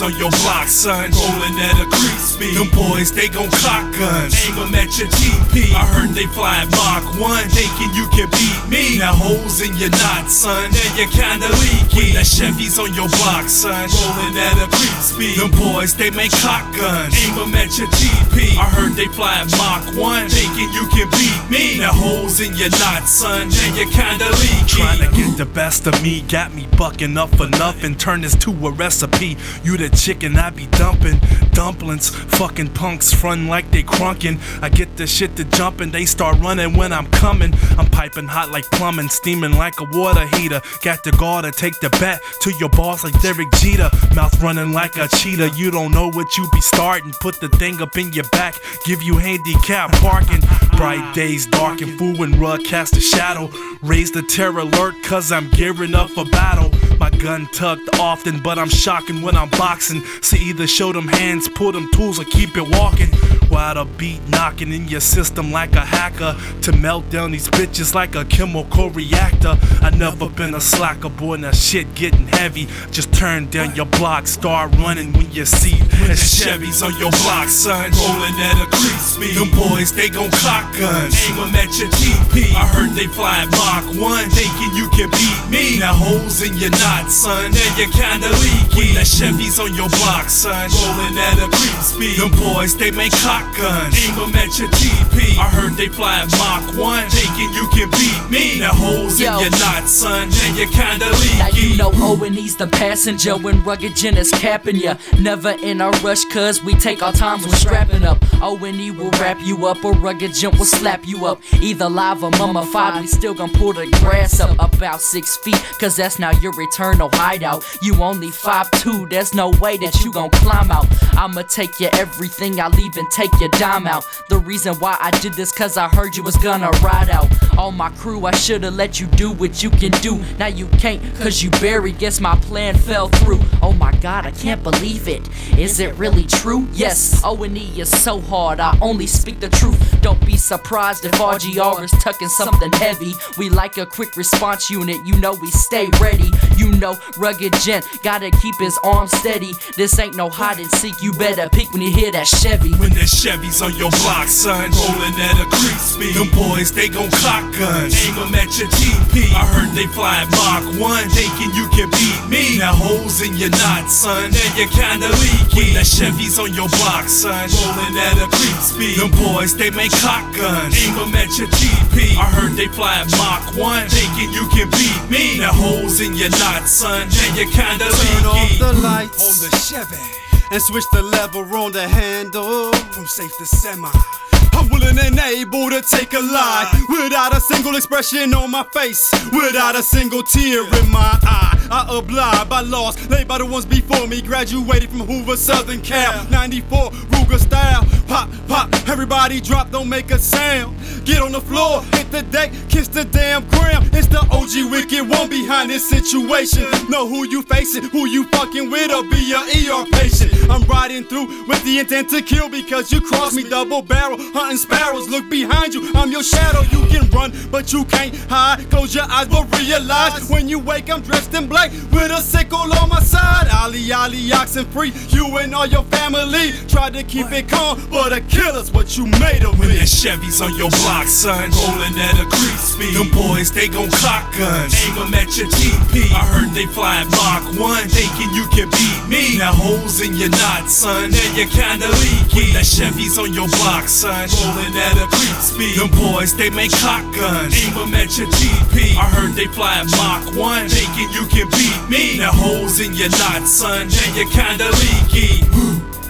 on your block, son, rolling at a creep speed. Them boys, they gon' cock guns, aim 'em at your GP. I heard they fly Mach 1, thinking you can beat me. Now holes in your knot, son, now you kinda leaky. That Chevy's on your block, son, rolling at a creep speed. Them boys, they make cock guns, aim 'em at your GP. I heard they fly Mach 1, thinking you can beat me. Now holes in your knot, son, now you kinda leaky. Trying to get the best of me, got me bucking up for nothing. Turn this to a recipe. You the chicken, I be dumping dumplings. Fucking punks frontin' like they crunkin'. I get the shit to jumpin', they start running when I'm coming. I'm piping hot like plumbing, steaming like a water heater. Got the guard to take the bat to your boss like Derek Jeter. Mouth running like a cheetah, you don't know what you be starting. Put the thing up in your back, give you handicap parking. Bright days darken, fool and rug cast a shadow. Raise the terror alert, cause I'm gearing up for battle. My gun tucked often, but I'm shocking when I'm boxing. So either show them hands, pull them tools, or keep it walking. While the beat knocking in your system like a hacker, to melt down these bitches like a chemical reactor. I never been a slacker, boy, now shit getting heavy. Just turn down your block, start running when you see that Chevy's on your block, son, rolling at a creep speed. Them boys, they gon' cock guns, aim 'em at your GP. I heard they fly Mach 1, thinking you can beat me. Now holes in your knot, son, now you kinda leaky. That Chevy's on your block, son, rolling at a creep speed. Them boys, they make cock guns, aim 'em at your GP. I heard they fly Mach 1, thinking you can beat me. Now holes in your knot, son, now you kinda leaky. Now you know O&E's the passenger when Rugged Gen is capping ya. Never in a rush, cause we take our times when strapping up. O&E will wrap you up, or Rugged Gen will slap you up. Either live or mummified, we still gon' pull the grass up about 6 feet, cause that's now your eternal hideout. You only 5'2", there's no way that you gon' climb out. I'ma take your everything, I'll even take your dime out. The reason why I did this, cause I heard you was gonna ride out. All my crew, I should've let you do what you can do. Now you can't, cause you buried, guess my plan fell through. Oh my god, I can't believe it. Is it really true? Yes, O&E is so hard, I only speak the truth. Don't be surprised if RGR is tucking something heavy. We like a quick response unit, you know we stay ready. You know Rugged Gen gotta keep his arms steady. This ain't no hide and seek, you better pick when you hear that Chevy. When that Chevy's on your block, son, rolling at a creep speed. Them boys, they gon' cock guns, aim 'em at your GP. I heard they fly Mach 1, thinking you can beat me. Now holes in your knot, son, now you kinda leaky. When that Chevy's on your block, son, rolling at a creep speed. Them boys, they make cock guns, aim 'em at your GP. I heard they fly Mach 1, thinking you can beat me. Now holes in your knot, son, now you kinda leaky. Turn off the lights on the Chevy and switch the lever on the handle. from safe to semi. I'm willing and able to take a lie without a single expression on my face, without a single tear in my eye. I abide by laws laid by the ones before me. Graduated from Hoover, Southern Cal, 94 Ruger style. Pop, pop, everybody drop, don't make a sound. Get on the floor, hit the deck, kiss the damn ground. It's the OG Wicked One behind this situation. Know who you facing, who you fucking with, or be a ER patient. I'm riding through with the intent to kill because you crossed me double barrel. Hunting sparrows, look behind you, I'm your shadow. You can run, but you can't hide. Close your eyes, but realize when you wake, I'm dressed in black with a sickle on my side. Ali, oxen free, you and all your family. Tried to keep it calm, but a killer's what you made of When it. that Chevy's on your block, son, rolling at a creep speed. Them boys, they gon' cock guns, aim 'em at your GP. I heard they fly Mach 1, thinking you can beat me. Now holes in your knot, son, now you kinda leaky. When that Chevy's on your block, son, rolling at a creep speed. Them boys, they make cock guns, aim 'em at your GP. I heard they fly Mach 1, thinking you can beat me. Now holes in your knot, son, now you kinda leaky.